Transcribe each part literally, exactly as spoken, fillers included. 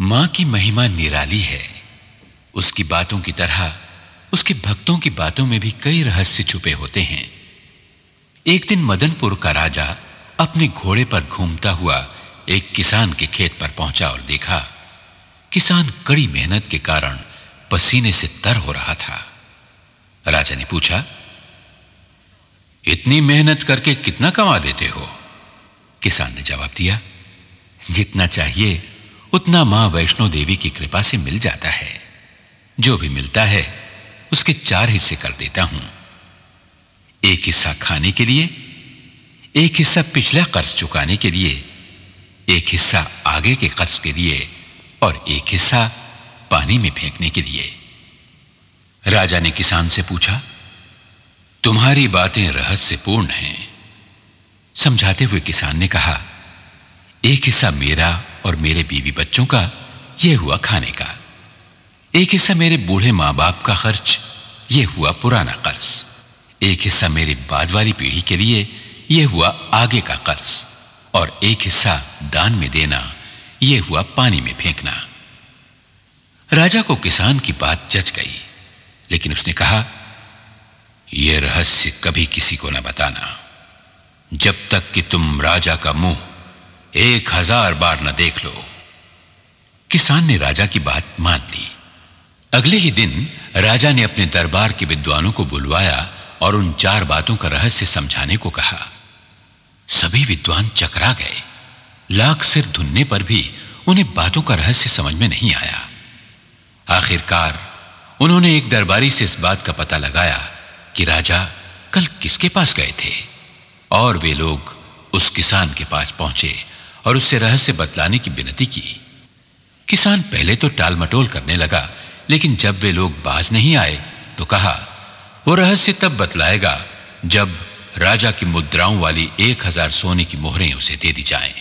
मां की महिमा निराली है। उसकी बातों की तरह उसके भक्तों की बातों में भी कई रहस्य छुपे होते हैं। एक दिन मदनपुर का राजा अपने घोड़े पर घूमता हुआ एक किसान के खेत पर पहुंचा और देखा किसान कड़ी मेहनत के कारण पसीने से तर हो रहा था। राजा ने पूछा, इतनी मेहनत करके कितना कमा लेते हो? किसान ने जवाब दिया, जितना चाहिए उतना मां वैष्णो देवी की कृपा से मिल जाता है। जो भी मिलता है उसके चार हिस्से कर देता हूं। एक हिस्सा खाने के लिए, एक हिस्सा पिछला कर्ज चुकाने के लिए, एक हिस्सा आगे के कर्ज के लिए और एक हिस्सा पानी में फेंकने के लिए। राजा ने किसान से पूछा, तुम्हारी बातें रहस्यपूर्ण हैं। समझाते हुए किसान ने कहा, एक हिस्सा मेरा और मेरे बीवी बच्चों का, यह हुआ खाने का। एक हिस्सा मेरे बूढ़े मां बाप का खर्च, यह हुआ पुराना कर्ज। एक हिस्सा मेरी बाद वाली पीढ़ी के लिए, यह हुआ आगे का कर्ज। और एक हिस्सा दान में देना, यह हुआ पानी में फेंकना। राजा को किसान की बात जच गई, लेकिन उसने कहा, यह रहस्य कभी किसी को न बताना, जब तक कि तुम राजा का मुंह एक हजार बार न देख लो। किसान ने राजा की बात मान ली। अगले ही दिन राजा ने अपने दरबार के विद्वानों को बुलवाया और उन चार बातों का रहस्य समझाने को कहा। सभी विद्वान चकरा गए। लाख सिर धुनने पर भी उन्हें बातों का रहस्य समझ में नहीं आया। आखिरकार उन्होंने एक दरबारी से इस बात का पता लगाया कि राजा कल किसके पास गए थे, और वे लोग उस किसान के पास पहुंचे और उससे रहस्य बतलाने की विनती की। किसान पहले तो टाल मटोल करने लगा, लेकिन जब वे लोग बाज नहीं आए तो कहा, वो रहस्य तब बतलाएगा जब राजा की मुद्राओं वाली एक हजार सोने की मोहरें उसे दे दी जाएं।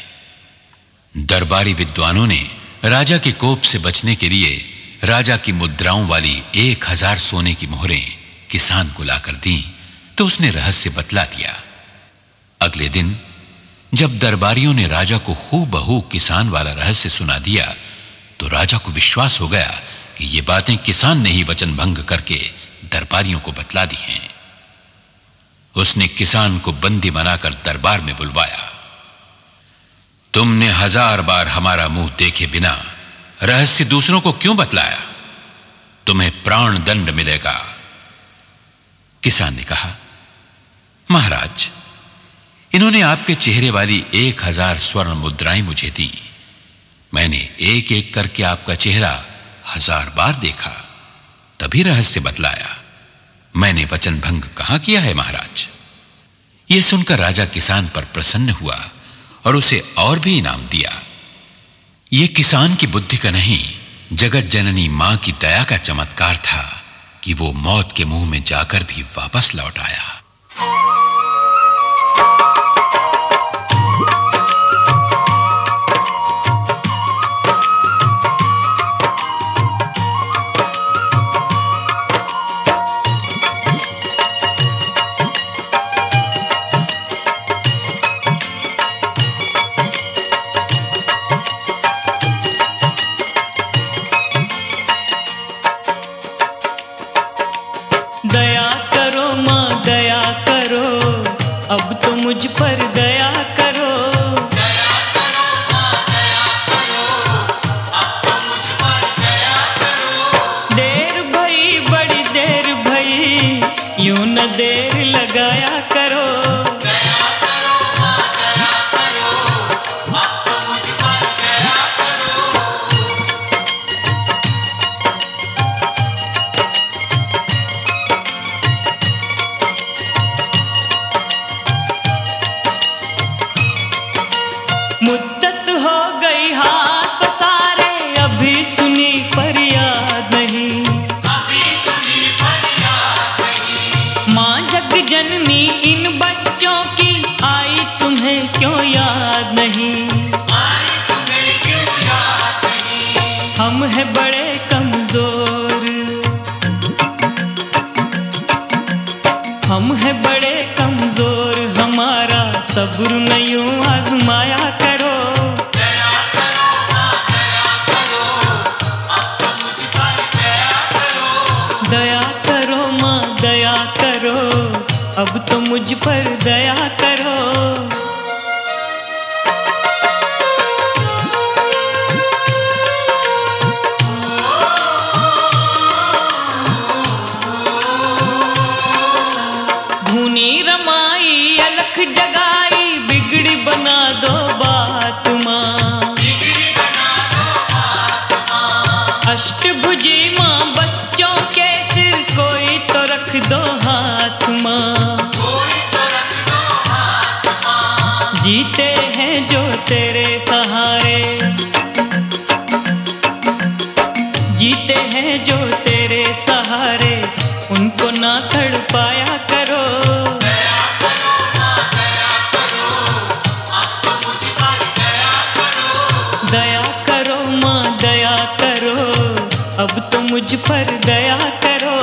दरबारी विद्वानों ने राजा के कोप से बचने के लिए राजा की मुद्राओं वाली एक हजार सोने की मोहरें किसान को लाकर दी, तो उसने रहस्य बतला दिया। अगले दिन जब दरबारियों ने राजा को हूबहू किसान वाला रहस्य सुना दिया, तो राजा को विश्वास हो गया कि ये बातें किसान ने ही वचन भंग करके दरबारियों को बतला दी हैं। उसने किसान को बंदी बनाकर दरबार में बुलवाया। तुमने हजार बार हमारा मुंह देखे बिना रहस्य दूसरों को क्यों बतलाया? तुम्हें प्राण दंड मिलेगा। किसान ने कहा, महाराज, इन्होंने आपके चेहरे वाली एक हजार स्वर्ण मुद्राएं मुझे दी। मैंने एक एक करके आपका चेहरा हजार बार देखा, तभी रहस्य बतलाया। मैंने वचन भंग कहां किया है महाराज? यह सुनकर राजा किसान पर प्रसन्न हुआ और उसे और भी इनाम दिया। यह किसान की बुद्धि का नहीं, जगत जननी मां की दया का चमत्कार था कि वो मौत के मुंह में जाकर भी वापस लौट आया। दया करो माँ, दया करो, अब तो मुझ पर दया करो। दया करो माँ, दया करो, अब तो मुझ पर दया करो। देर भई, बड़ी देर भई, यूं न देर लगाया करो। दया करो माँ, दया करो, अब तो मुझ पर दया करो। मुद्दत हो गई हाथ पसारे, अभी सुनी फरियाद नहीं। अभी सुनी फरियाद नहीं। माँ जग जननी इन बच्चों की, आई तुम्हें क्यों याद नहीं? आई तुम्हें क्यों याद नहीं? हम हैं बड़े कमजोर, हम हैं बड़े कमजोर, हमारा सब्र न यूं आजमाया करो। दया करो माँ, दया करो, पर दया करो। धुनी रमाई अलख जगाई बिगड़ी बना दो बात माँ, बिगड़ी बना दो बात माँ। अष्टभुजी माँ बच्चों के सिर कोई तो रख दो हाथ माँ, कोई तो रख दो हाथ माँ। जीते हैं जो तेरे सहारे, जीते हैं जो तेरे सहारे, उनको ना तड़पाया करो। दया करो माँ दया करो, अब तो मुझ पर दया करो। दया करो माँ दया करो, अब तो मुझ पर दया करो।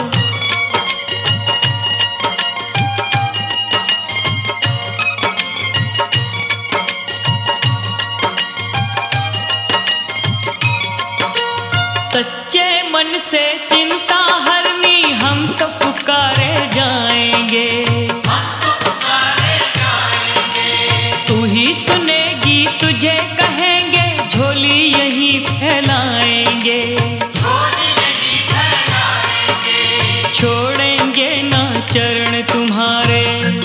सच्चे मन से चिंता हरनी हम तो पुकारे जाएंगे, हम तो पुकारे जाएंगे। तू ही सुनेगी तुझे कहेंगे, झोली यहीं फैलाएंगे। झोली नहीं फैलाएंगे, छोड़ेंगे ना चरण तुम्हारे,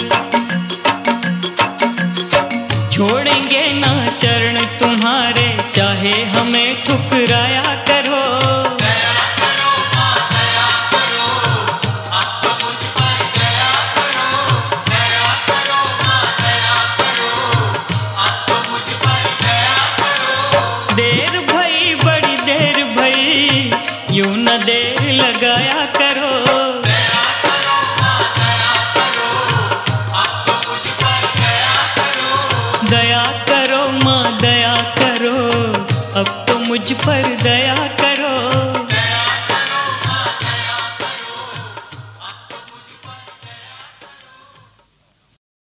छोड़ेंगे ना चरण तुम्हारे, चाहे हमें ठुकराया करो। दया करो माँ दया करो, अब तो मुझ पर दया करो। दया करो माँ दया करो, अब तो मुझ पर दया करो। देर भई बड़ी देर भई, यूं न देर लगाया करो। दया करो माँ दया करो, अब तो मुझ पर दया करो। दया करो माँ दया करो, अब तो मुझ पर दया करो।